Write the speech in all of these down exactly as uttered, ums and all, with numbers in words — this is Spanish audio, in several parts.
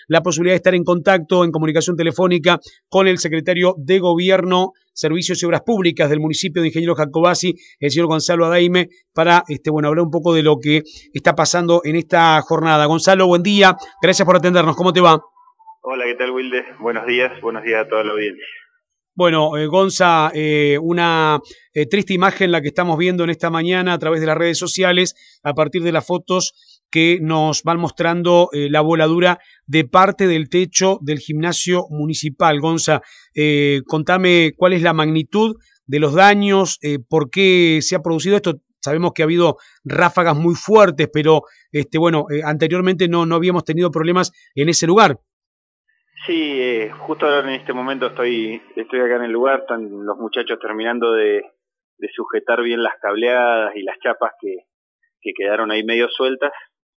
la posibilidad de estar en contacto, en comunicación telefónica con el secretario de Gobierno, Servicios y Obras Públicas del municipio de Ingeniero Jacobacci, el señor Gonzalo Adaime, para este, bueno, hablar un poco de lo que está pasando en esta jornada. Gonzalo, buen día, gracias por atendernos, ¿cómo te va? Hola, ¿qué tal, Wilde? Buenos días, buenos días a toda la audiencia. Bueno, eh, Gonza, eh, una eh, triste imagen la que estamos viendo en esta mañana a través de las redes sociales, a partir de las fotos que nos van mostrando eh, la voladura de parte del techo del gimnasio municipal. Gonza, eh, contame cuál es la magnitud de los daños, eh, por qué se ha producido esto. Sabemos que ha habido ráfagas muy fuertes, pero este, bueno, eh, anteriormente no, no habíamos tenido problemas en ese lugar. Sí, eh, justo ahora en este momento estoy estoy acá en el lugar, están los muchachos terminando de, de sujetar bien las cableadas y las chapas que, que quedaron ahí medio sueltas,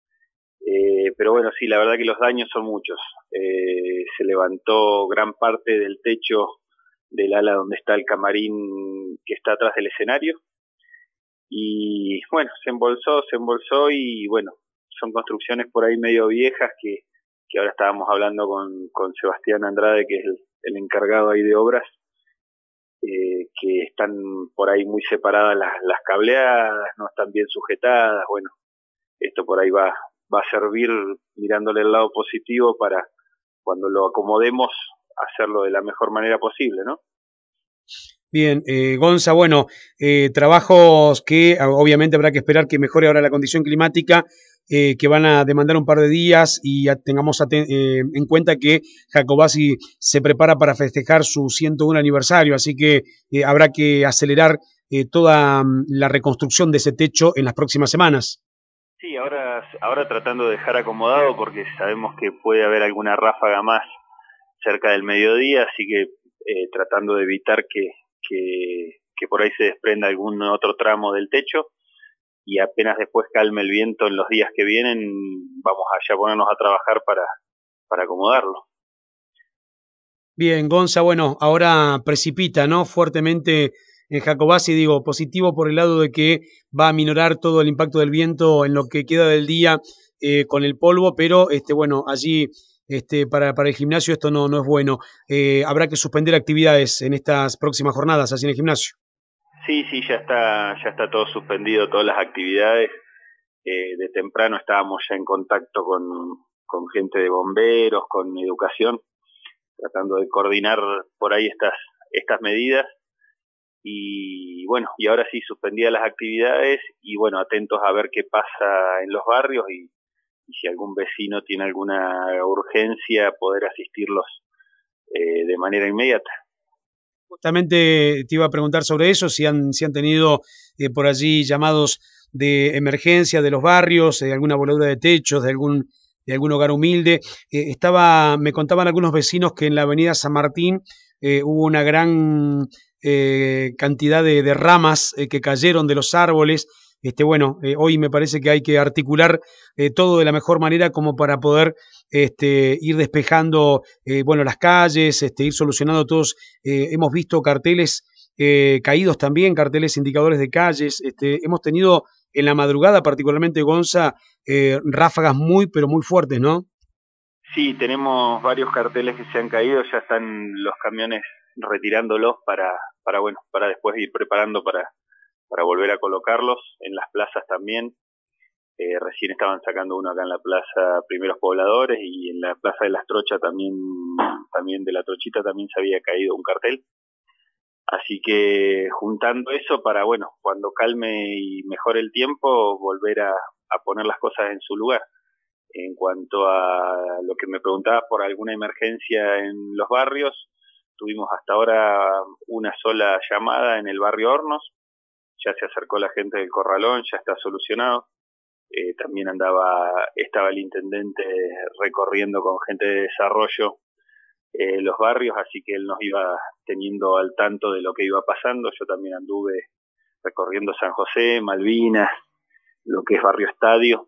eh, pero bueno, sí, la verdad que los daños son muchos. Eh, se levantó gran parte del techo del ala donde está el camarín que está atrás del escenario, y bueno, se embolsó, se embolsó y bueno, son construcciones por ahí medio viejas que que ahora estábamos hablando con, con Sebastián Andrade, que es el, el encargado ahí de obras, eh, que están por ahí muy separadas las, las cableadas, no están bien sujetadas. Bueno, esto por ahí va, va a servir, mirándole el lado positivo, para cuando lo acomodemos, hacerlo de la mejor manera posible, ¿no? Bien, eh, Gonza, bueno, eh, trabajos que obviamente habrá que esperar que mejore ahora la condición climática, eh, que van a demandar un par de días y ya tengamos eh, en cuenta que Jacobacci se prepara para festejar su ciento uno aniversario, así que eh, habrá que acelerar eh, toda um, la reconstrucción de ese techo en las próximas semanas. Sí, ahora, ahora tratando de dejar acomodado porque sabemos que puede haber alguna ráfaga más cerca del mediodía, así que eh, tratando de evitar que, que, que por ahí se desprenda algún otro tramo del techo, y apenas después calme el viento en los días que vienen, vamos allá a ponernos a trabajar para, para acomodarlo. Bien, Gonza, bueno, ahora precipita, ¿no? Fuertemente en Jacobacci, digo, positivo por el lado de que va a minorar todo el impacto del viento en lo que queda del día eh, con el polvo, pero este, bueno, allí este, para, para el gimnasio esto no, no es bueno. Eh, habrá que suspender actividades en estas próximas jornadas, así en el gimnasio. Sí, sí, ya está, ya está todo suspendido, todas las actividades. Eh, de temprano estábamos ya en contacto con, con gente de bomberos, con educación, tratando de coordinar por ahí estas, estas medidas. Y bueno, y ahora sí, suspendidas las actividades y bueno, atentos a ver qué pasa en los barrios, y, y si algún vecino tiene alguna urgencia, poder asistirlos eh, de manera inmediata. Justamente te iba a preguntar sobre eso, si han, si han tenido eh, por allí llamados de emergencia de los barrios, de alguna voladura de techos, de algún, de algún hogar humilde. Eh, estaba, me contaban algunos vecinos que en la avenida San Martín eh, hubo una gran eh, cantidad de, de ramas eh, que cayeron de los árboles. Este, bueno, eh, hoy me parece que hay que articular eh, todo de la mejor manera como para poder este, ir despejando eh, bueno, las calles, este, ir solucionando todos. Eh, hemos visto carteles eh, caídos también, carteles indicadores de calles. Este, hemos tenido en la madrugada, particularmente Gonza, eh, ráfagas muy, pero muy fuertes, ¿no? Sí, tenemos varios carteles que se han caído, ya están los camiones retirándolos para, para bueno, para después ir preparando para, para volver a colocarlos en las plazas también. Eh, recién estaban sacando uno acá en la plaza Primeros Pobladores, y en la plaza de las Trochas también, también de la Trochita también se había caído un cartel. Así que juntando eso para, bueno, cuando calme y mejore el tiempo, volver a, a poner las cosas en su lugar. En cuanto a lo que me preguntabas por alguna emergencia en los barrios, tuvimos hasta ahora una sola llamada en el barrio Hornos, ya se acercó la gente del Corralón, ya está solucionado. Eh, también andaba, estaba el intendente recorriendo con gente de desarrollo eh, los barrios, así que él nos iba teniendo al tanto de lo que iba pasando. Yo también anduve recorriendo San José, Malvinas, lo que es Barrio Estadio,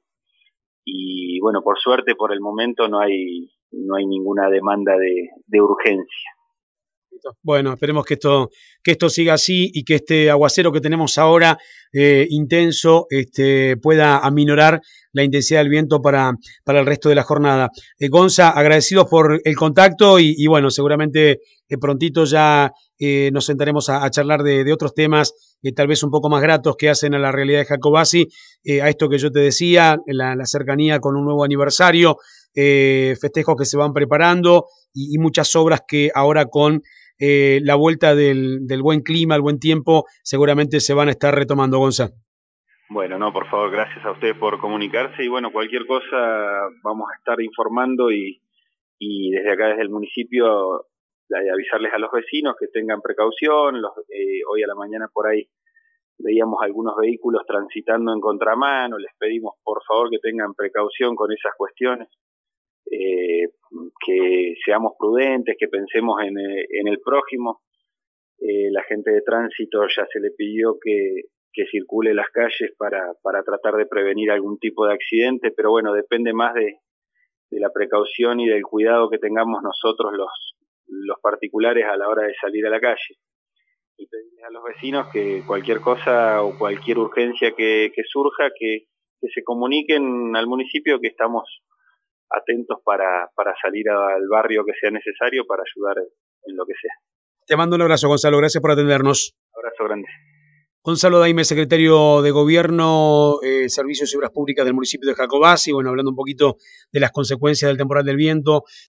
y bueno, por suerte por el momento no hay no hay ninguna demanda de, de urgencia. Bueno, esperemos que esto, que esto siga así y que este aguacero que tenemos ahora eh, intenso este, pueda aminorar la intensidad del viento para, para el resto de la jornada. Eh, Gonza, agradecidos por el contacto y, y bueno, seguramente eh, prontito ya eh, nos sentaremos a, a charlar de, de otros temas eh, tal vez un poco más gratos que hacen a la realidad de Jacobasi, eh, a esto que yo te decía, la, la cercanía con un nuevo aniversario, eh, festejos que se van preparando y, y muchas obras que ahora con eh, la vuelta del, del buen clima, el buen tiempo, seguramente se van a estar retomando, Gonza. Bueno, no, por favor, gracias a ustedes por comunicarse y bueno, cualquier cosa vamos a estar informando y, y desde acá, desde el municipio, avisarles a los vecinos que tengan precaución. Los, eh, hoy a la mañana por ahí veíamos algunos vehículos transitando en contramano, les pedimos por favor que tengan precaución con esas cuestiones. Eh, que seamos prudentes, que pensemos en, eh, en el prójimo. Eh, la gente de tránsito ya se le pidió que, que circule las calles para, para tratar de prevenir algún tipo de accidente, pero bueno, depende más de, de la precaución y del cuidado que tengamos nosotros los, los particulares a la hora de salir a la calle. Y pedirles a los vecinos que cualquier cosa o cualquier urgencia que, que surja, que, que se comuniquen al municipio, que estamos atentos para, para salir al barrio que sea necesario para ayudar en lo que sea. Te mando un abrazo, Gonzalo. Gracias por atendernos. Abrazo grande. Gonzalo Daime, secretario de Gobierno, eh, Servicios y Obras Públicas del municipio de Jacobasi, bueno, hablando un poquito de las consecuencias del temporal del viento.